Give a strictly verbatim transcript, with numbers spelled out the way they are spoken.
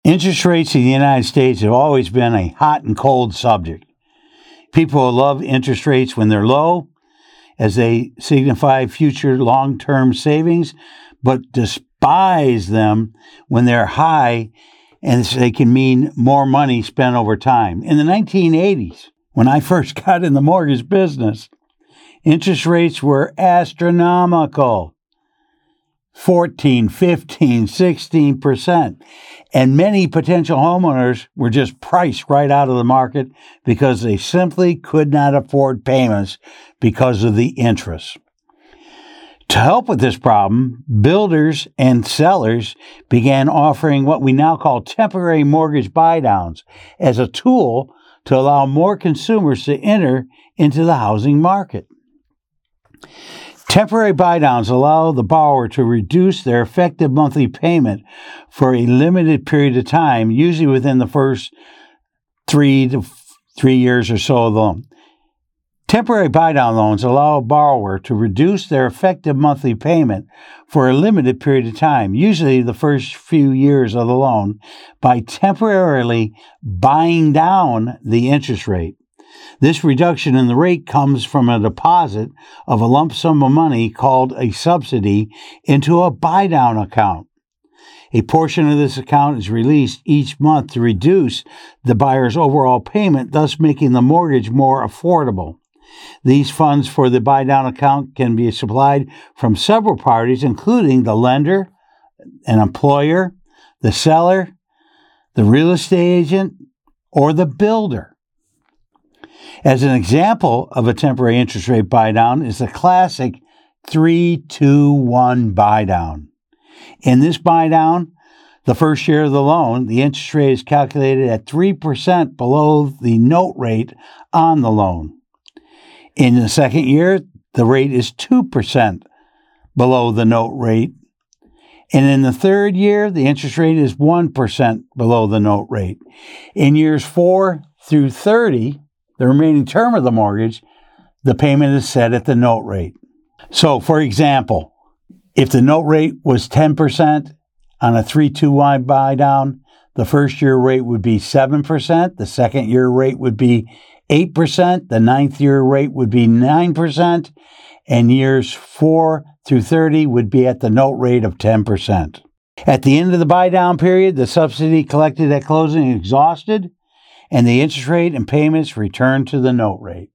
Interest rates in the United States have always been a hot and cold subject. People love interest rates when they're low, as they signify future long-term savings, but despise them when they're high, and they can mean more money spent over time. In the nineteen eighties, when I first got in the mortgage business, interest rates were astronomical. fourteen, fifteen, sixteen percent. And many potential homeowners were just priced right out of the market because they simply could not afford payments because of the interest. To help with this problem, builders and sellers began offering what we now call temporary mortgage buydowns as a tool to allow more consumers to enter into the housing market. Temporary buydowns allow the borrower to reduce their effective monthly payment for a limited period of time, usually within the first three to three years or so of the loan. Temporary buydown loans allow a borrower to reduce their effective monthly payment for a limited period of time, usually the first few years of the loan, by temporarily buying down the interest rate. This reduction in the rate comes from a deposit of a lump sum of money called a subsidy into a buydown account. A portion of this account is released each month to reduce the buyer's overall payment, thus making the mortgage more affordable. These funds for the buydown account can be supplied from several parties, including the lender, an employer, the seller, the real estate agent, or the builder. As an example of a temporary interest rate buydown is the classic three two one buydown. In this buydown, the first year of the loan, the interest rate is calculated at three percent below the note rate on the loan. In the second year, the rate is two percent below the note rate. And in the third year, the interest rate is one percent below the note rate. In years four through thirty, the remaining term of the mortgage, the payment is set at the note rate. So, for example, if the note rate was ten percent on a three two one buydown, the first year rate would be seven percent, the second year rate would be eight percent, the ninth year rate would be nine percent, and years four through thirty would be at the note rate of ten percent. At the end of the buydown period, the subsidy collected at closing is exhausted, and the interest rate and payments return to the note rate.